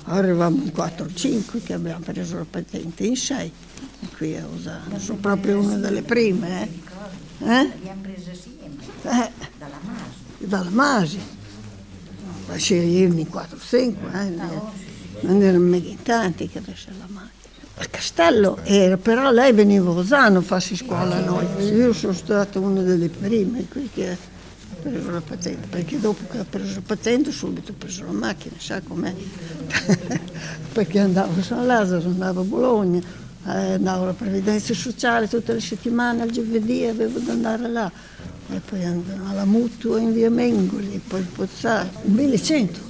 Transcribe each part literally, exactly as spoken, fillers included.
arrivavamo in quattro o cinque che abbiamo preso la patente in sei. E qui a Osano, sono proprio una delle prime. Eh? Eh? L'abbiamo presa assieme, Eh, dalla Masi. dalla Masi. Ma sceglievano in quattro o cinque, eh? Non erano mica in tanti che adesso la Masi. Il castello era, però lei veniva a Osano a farsi scuola a noi. Io sono stata una delle prime qui che ha preso la patente, perché dopo che ha preso la patente subito ho preso la macchina, sa com'è? Perché andavo a San Lazzaro, andavo a Bologna, eh, andavo alla previdenza sociale tutte le settimane, al giovedì avevo da andare là, e poi andavo alla Mutua in via Mengoli, e poi Pozzaro, un millecento.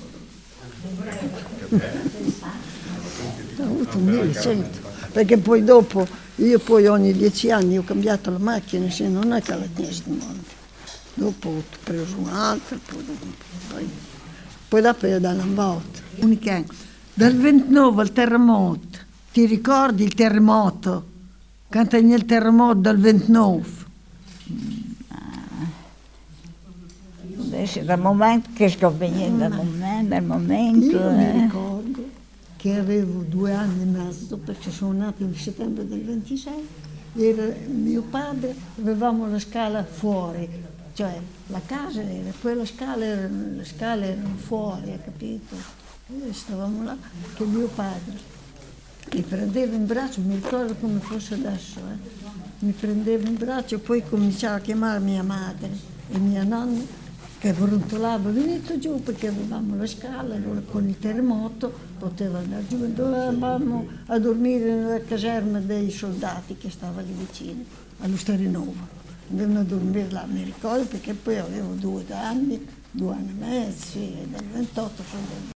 Ho avuto un millecento, perché poi dopo, io poi ogni dieci anni ho cambiato la macchina, se non è che la Chiesa di Monte. Dopo ho preso un'altra, poi, poi, poi dopo è da Lambotta. Dal ventinove al terremoto, ti ricordi il terremoto? Quando è il terremoto del ventinove? Adesso dal momento che sto venendo, dal momento, dal momento. Io mi eh. ricordo che avevo due anni e mezzo, perché sono nata nel settembre del ventisei, era mio padre, avevamo la scala fuori, cioè la casa era, poi la scala era, le scale erano fuori, hai capito? E stavamo là, che mio padre mi prendeva in braccio, mi ricordo come fosse adesso, eh? Mi prendeva in braccio e poi cominciava a chiamare mia madre e mia nonna, che brontolava, venite giù perché avevamo la scala, allora con il terremoto poteva andare giù, dovevamo a dormire nella caserma dei soldati che stava lì vicino, allo Starinova. Andavano a dormire là, mi ricordo, perché poi avevo due anni, due anni e mezzo, e dal ventotto sono